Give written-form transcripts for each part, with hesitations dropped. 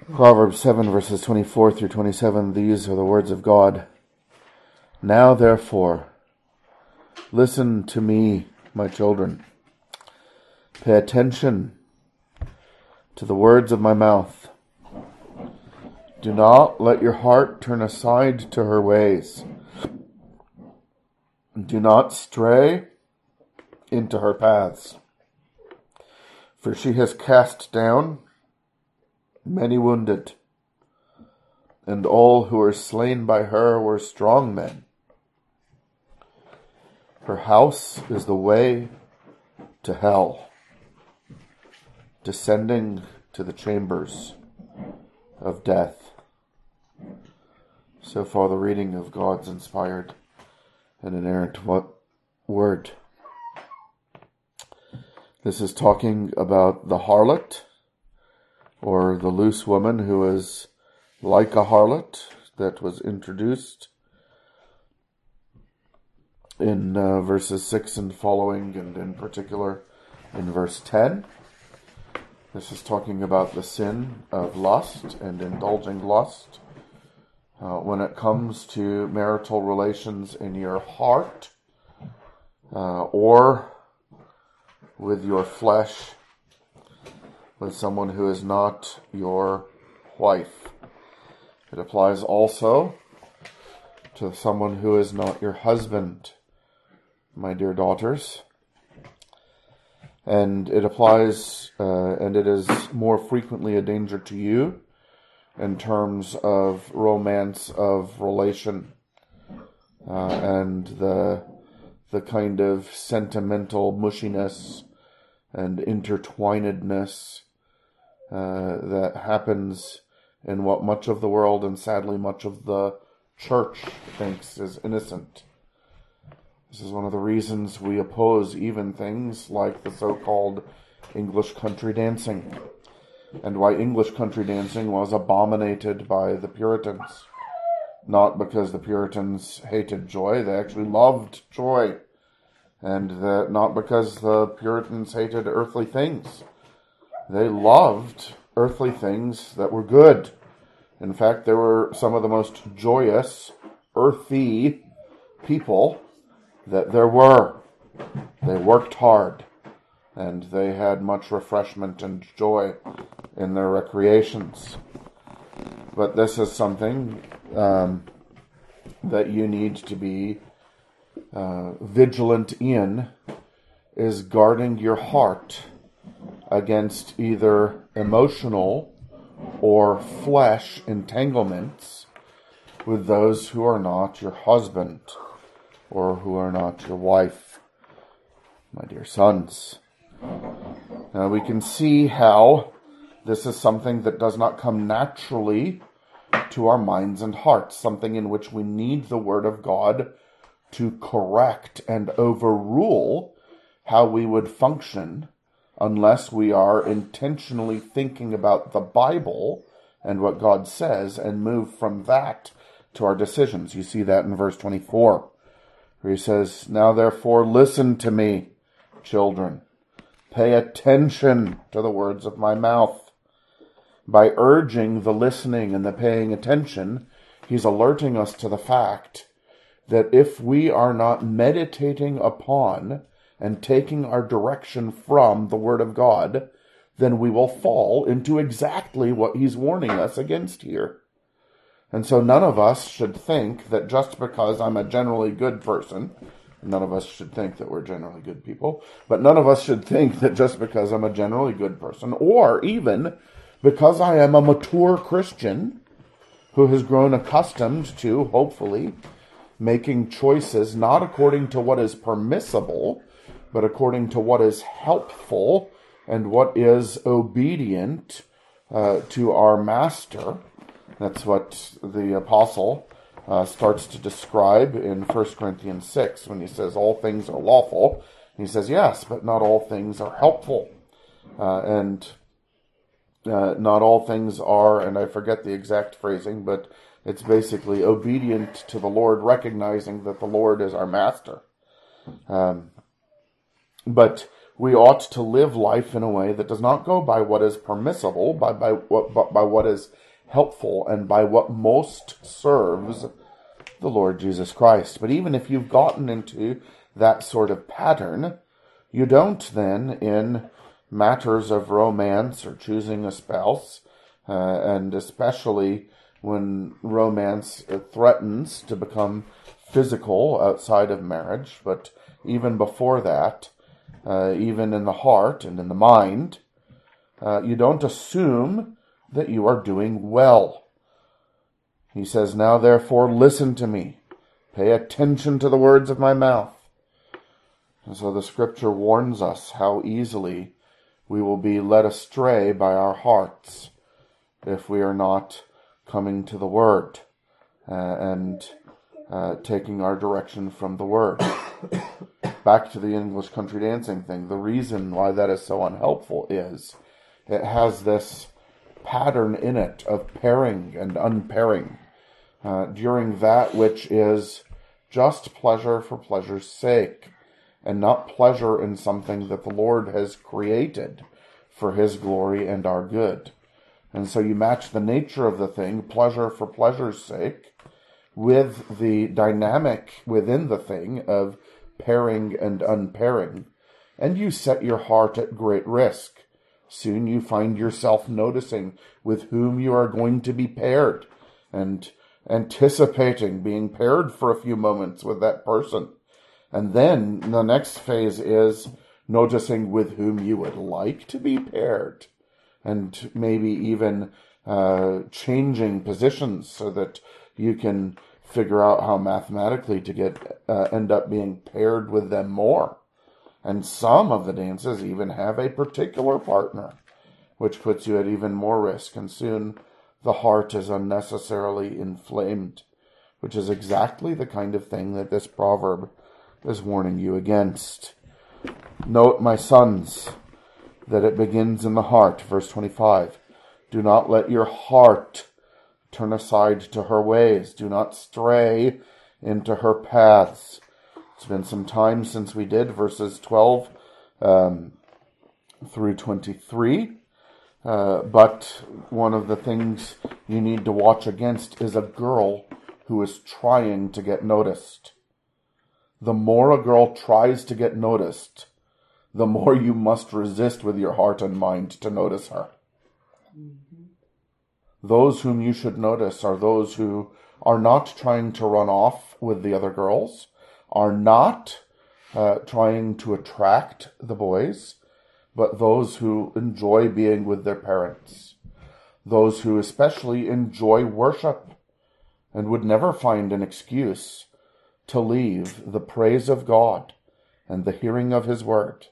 Proverbs 7 verses 24 through 27, these are the words of God. Now therefore, listen to me, my children. Pay attention to the words of my mouth. Do not let your heart turn aside to her ways. Do not stray into her paths. For she has cast down many wounded, and all who were slain by her were strong men. Her house is the way to hell, descending to the chambers of death. So far the reading of God's inspired and inerrant word. This is talking about the harlot, or the loose woman who is like a harlot, that was introduced in verses 6 and following, and in particular in verse 10. This is talking about the sin of lust and indulging lust. When it comes to marital relations in your heart, or with your flesh, with someone who is not your wife. It applies also to someone who is not your husband, my dear daughters. And it applies, and it is more frequently a danger to you in terms of romance of relation, and the kind of sentimental mushiness and intertwinedness that happens in what much of the world, and sadly much of the church, thinks is innocent. This is one of the reasons we oppose even things like the so-called English country dancing, and why English country dancing was abominated by the Puritans. Not because the Puritans hated joy, they actually loved joy. And not because the Puritans hated earthly things. They loved earthly things that were good. In fact, they were some of the most joyous, earthy people that there were. They worked hard, and they had much refreshment and joy in their recreations. But this is something that you need to be vigilant in, is guarding your heart against either emotional or flesh entanglements with those who are not your husband or who are not your wife, my dear sons. Now we can see how this is something that does not come naturally to our minds and hearts, something in which we need the Word of God to correct and overrule how we would function unless we are intentionally thinking about the Bible and what God says and move from that to our decisions. You see that in verse 24, where he says, "Now therefore listen to me, children. Pay attention to the words of my mouth." By urging the listening and the paying attention, he's alerting us to the fact that if we are not meditating upon and taking our direction from the Word of God, then we will fall into exactly what he's warning us against here. And so none of us should think that just because I'm a generally good person, none of us should think that we're generally good people, but none of us should think that just because I'm a generally good person, or even because I am a mature Christian who has grown accustomed to, hopefully, making choices not according to what is permissible, but according to what is helpful and what is obedient to our Master. That's what the apostle starts to describe in 1 Corinthians 6 when he says all things are lawful. He says, yes, but not all things are helpful. And not all things are, and I forget the exact phrasing, but it's basically obedient to the Lord, recognizing that the Lord is our Master. But we ought to live life in a way that does not go by what is permissible, but by what is helpful and by what most serves the Lord Jesus Christ. But even if you've gotten into that sort of pattern, you don't then, in matters of romance or choosing a spouse, and especially when romance threatens to become physical outside of marriage, but even before that, even in the heart and in the mind, you don't assume that you are doing well. He says, now therefore listen to me. Pay attention to the words of my mouth. And so the scripture warns us how easily we will be led astray by our hearts if we are not coming to the word and taking our direction from the word. Back to the English country dancing thing. The reason why that is so unhelpful is it has this pattern in it of pairing and unpairing during that which is just pleasure for pleasure's sake, and not pleasure in something that the Lord has created for his glory and our good. And so you match the nature of the thing, pleasure for pleasure's sake, with the dynamic within the thing of pairing and unpairing, and you set your heart at great risk. Soon you find yourself noticing with whom you are going to be paired, and anticipating being paired for a few moments with that person. And then the next phase is noticing with whom you would like to be paired, and maybe even changing positions so that you can figure out how mathematically to end up being paired with them more. And some of the dances even have a particular partner, which puts you at even more risk, and soon the heart is unnecessarily inflamed, which is exactly the kind of thing that this proverb is warning you against. Note, my sons, that it begins in the heart. Verse 25. Do not let your heart turn aside to her ways. Do not stray into her paths. It's been some time since we did verses 12 through 23. But one of the things you need to watch against is a girl who is trying to get noticed. The more a girl tries to get noticed, the more you must resist with your heart and mind to notice her. Mm-hmm. Those whom you should notice are those who are not trying to run off with the other girls, are not trying to attract the boys, but those who enjoy being with their parents. Those who especially enjoy worship and would never find an excuse to leave the praise of God and the hearing of his word.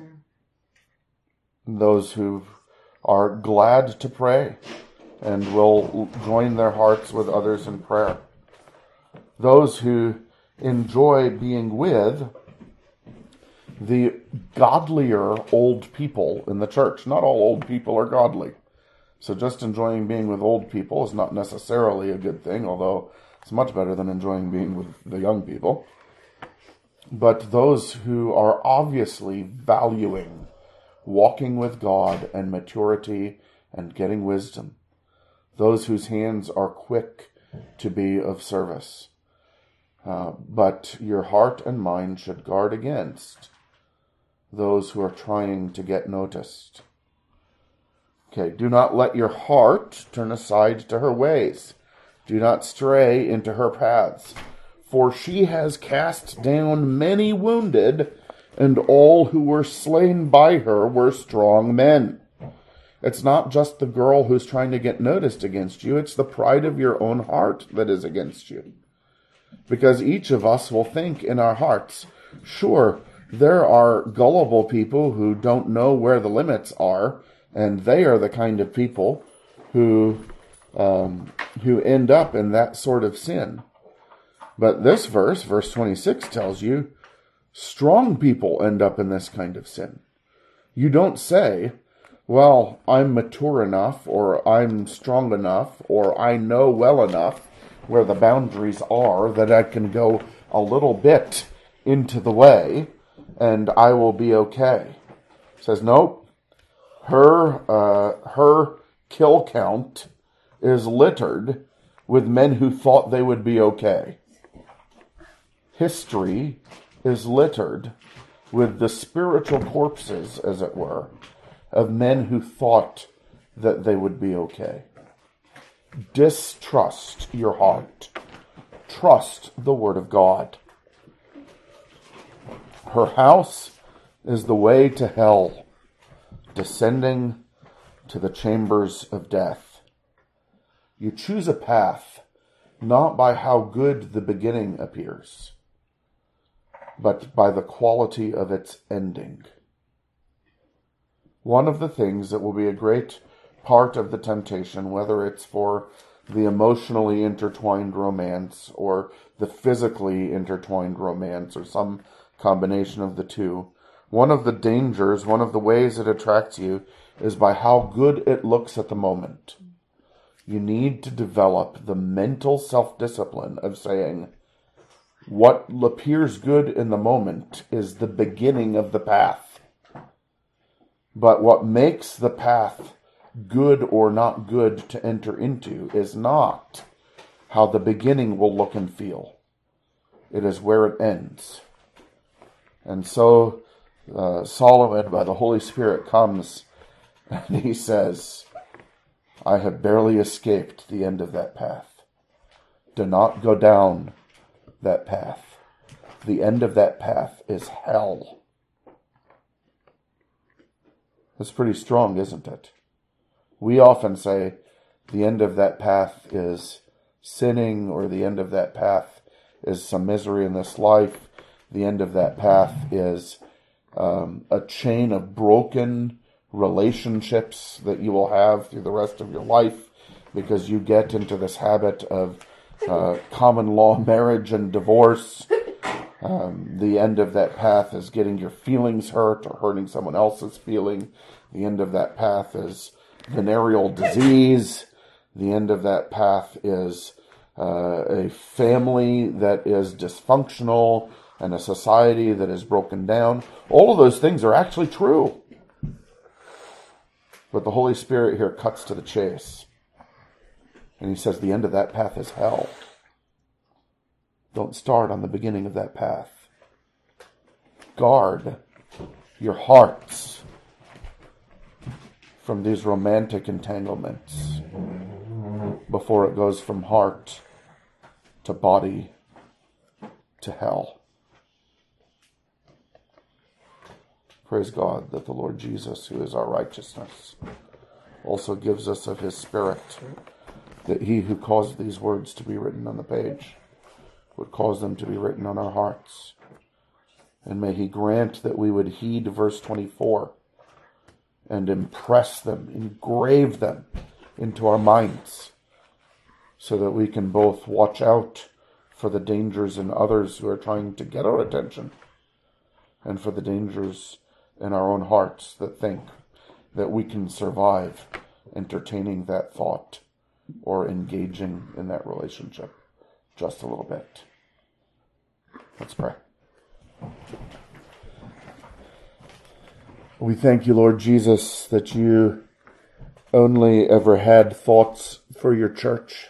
Those who are glad to pray and will join their hearts with others in prayer. Those who enjoy being with the godlier old people in the church. Not all old people are godly. So just enjoying being with old people is not necessarily a good thing, although it's much better than enjoying being with the young people. But those who are obviously valuing walking with God and maturity and getting wisdom. Those whose hands are quick to be of service. But your heart and mind should guard against those who are trying to get noticed. Okay, do not let your heart turn aside to her ways. Do not stray into her paths. For she has cast down many wounded, and all who were slain by her were strong men. It's not just the girl who's trying to get noticed against you. It's the pride of your own heart that is against you. Because each of us will think in our hearts, sure, there are gullible people who don't know where the limits are, and they are the kind of people who end up in that sort of sin. But this verse 26, tells you strong people end up in this kind of sin. You don't say, well, I'm mature enough, or I'm strong enough, or I know well enough where the boundaries are that I can go a little bit into the way and I will be okay. says, nope, her kill count is littered with men who thought they would be okay. History is littered with the spiritual corpses, as it were, of men who thought that they would be okay. Distrust your heart. Trust the word of God. Her house is the way to hell, descending to the chambers of death. You choose a path not by how good the beginning appears, but by the quality of its ending. One of the things that will be a great part of the temptation, whether it's for the emotionally intertwined romance or the physically intertwined romance or some combination of the two, one of the dangers, one of the ways it attracts you is by how good it looks at the moment. You need to develop the mental self-discipline of saying, what appears good in the moment is the beginning of the path. But what makes the path good or not good to enter into is not how the beginning will look and feel. It is where it ends. And so Solomon, by the Holy Spirit, comes and he says, I have barely escaped the end of that path. Do not go down that path. The end of that path is hell. That's pretty strong, isn't it? We often say the end of that path is sinning, or the end of that path is some misery in this life. The end of that path is a chain of broken relationships that you will have through the rest of your life because you get into this habit of common law marriage and divorce. The end of that path is getting your feelings hurt or hurting someone else's feeling. The end of that path is venereal disease. The end of that path is a family that is dysfunctional and a society that is broken down. All of those things are actually true. But the Holy Spirit here cuts to the chase. And he says the end of that path is hell. Don't start on the beginning of that path. Guard your hearts from these romantic entanglements before it goes from heart to body to hell. Praise God that the Lord Jesus, who is our righteousness, also gives us of his Spirit, that he who caused these words to be written on the page would cause them to be written on our hearts. And may he grant that we would heed verse 24 and impress them, engrave them into our minds, so that we can both watch out for the dangers in others who are trying to get our attention, and for the dangers in our own hearts that think that we can survive entertaining that thought or engaging in that relationship just a little bit. Let's pray. We thank you, Lord Jesus, that you only ever had thoughts for your church,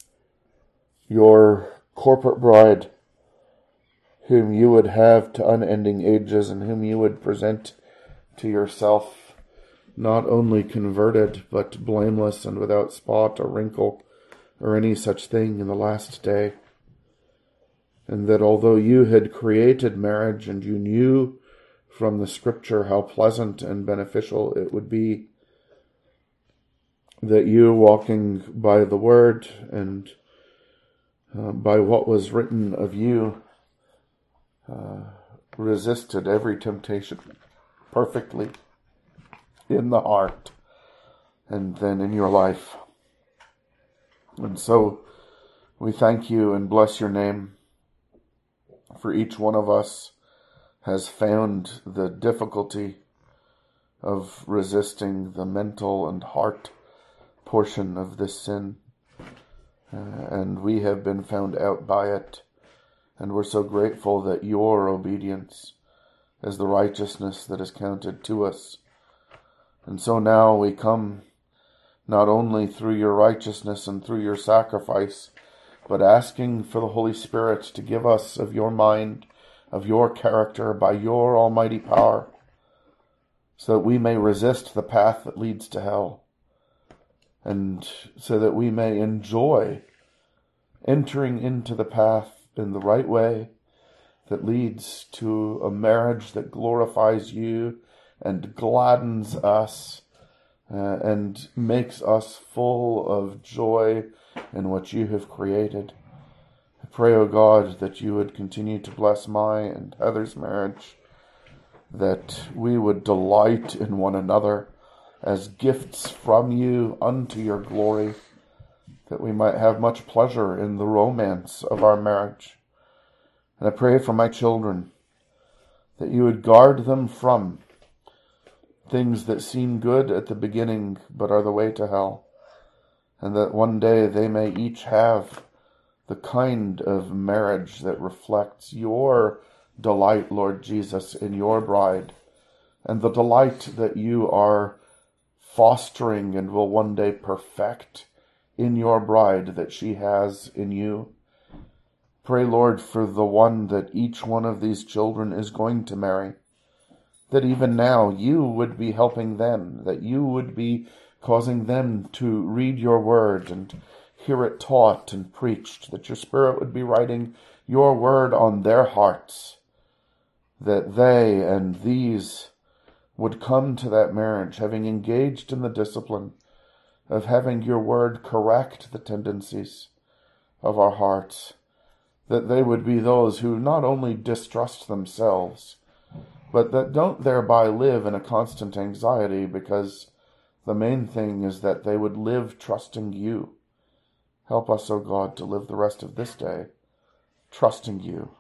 your corporate bride, whom you would have to unending ages and whom you would present to yourself, not only converted, but blameless and without spot or wrinkle or any such thing in the last day. And that although you had created marriage and you knew from the scripture how pleasant and beneficial it would be, that you, walking by the word and by what was written of you, resisted every temptation perfectly in the heart and then in your life. And so we thank you and bless your name, for each one of us has found the difficulty of resisting the mental and heart portion of this sin. And we have been found out by it. And we're so grateful that your obedience as the righteousness that is counted to us. And so now we come not only through your righteousness and through your sacrifice, but asking for the Holy Spirit to give us of your mind, of your character, by your almighty power, so that we may resist the path that leads to hell, and so that we may enjoy entering into the path in the right way that leads to a marriage that glorifies you and gladdens us and makes us full of joy in what you have created. I pray, O God, that you would continue to bless my and Heather's marriage, that we would delight in one another as gifts from you unto your glory, that we might have much pleasure in the romance of our marriage. And I pray for my children, that you would guard them from things that seem good at the beginning but are the way to hell, and that one day they may each have the kind of marriage that reflects your delight, Lord Jesus, in your bride, and the delight that you are fostering and will one day perfect in your bride that she has in you. Pray, Lord, for the one that each one of these children is going to marry, that even now you would be helping them, that you would be causing them to read your word and hear it taught and preached, that your Spirit would be writing your word on their hearts, that they and these would come to that marriage having engaged in the discipline of having your word correct the tendencies of our hearts, that they would be those who not only distrust themselves, but that don't thereby live in a constant anxiety, because the main thing is that they would live trusting you. Help us, O God, to live the rest of this day trusting you,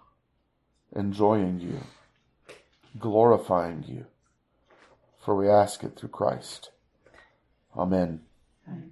enjoying you, glorifying you. For we ask it through Christ. Amen. Amen.